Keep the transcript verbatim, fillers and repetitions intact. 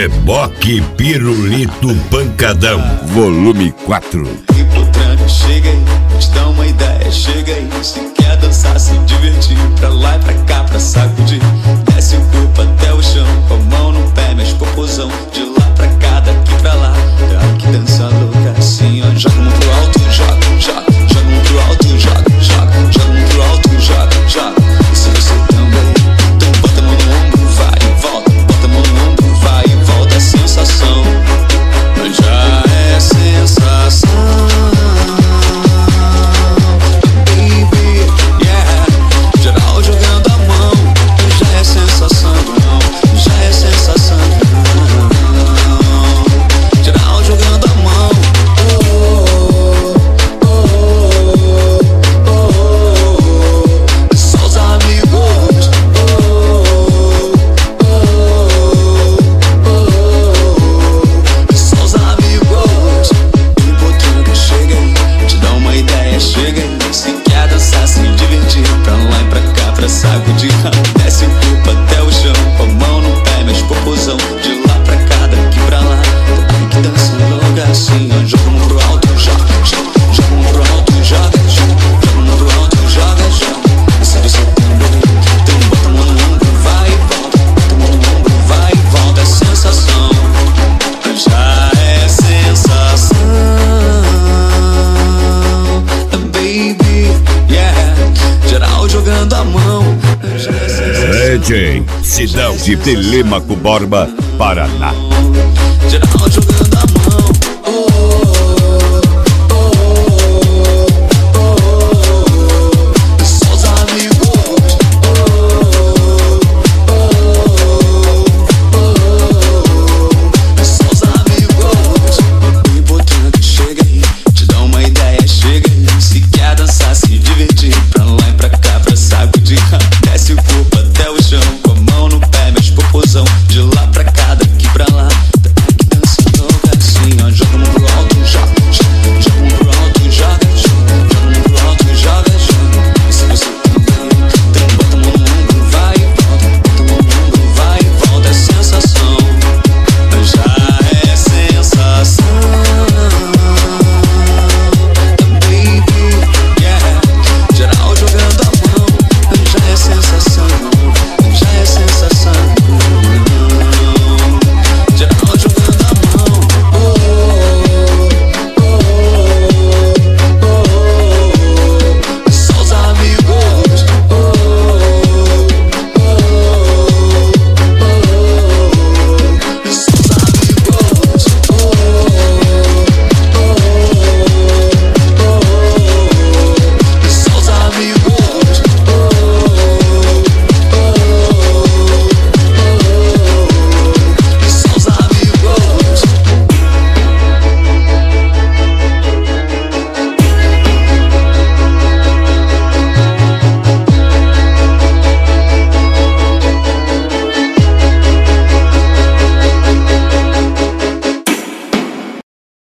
Reboque Pirulito Pancadão, volume quatro. Hipotranca, chega aí, te dá uma ideia, chega aí. Se quer dançar, se divertir, pra lá e pra cá, pra sacudir. Desce o corpo até o chão, com a mão no pé, mexe popozão. De lá pra cá, daqui pra lá, ai que dança louca assim, ó. Joga um pro alto, joga, joga. Joga um pro alto, joga, joga. Joga um pro alto, joga, joga. E se você também, então bota a mão no ombro, vai e volta. Bota a mão no ombro, vai e volta. É sensação, já é sensação. Baby, yeah. Geral jogando a mão, já é sensação, já é sensação. Geral jogando a mão, oh, oh, oh, oh, oh. Só os amigos, oh, oh, oh, oh. Só os amigos. Hipotranca, chega aí, te dá uma ideia, chega aí. Se quer dançar, se divertir, pra lá e pra cá, pra sacudir. Desce o corpo até o chão, com a mão no pé, mexe popozão. De lá pra cá, daqui pra lá, ai que dança louca assim, ó. Joga um pro alto, joga, joga. Joga um pro alto, joga, joga. Joga um pro alto, joga, joga. E se você também, então bota a mão no ombro, vai e volta. Bota a mão no ombro, vai e volta. É sensação, já é sensação. Baby, yeah. Geral jogando a mão, já é sensação. D J Sidão de Telêmaco Borba, Paraná. Geral jogando a mão.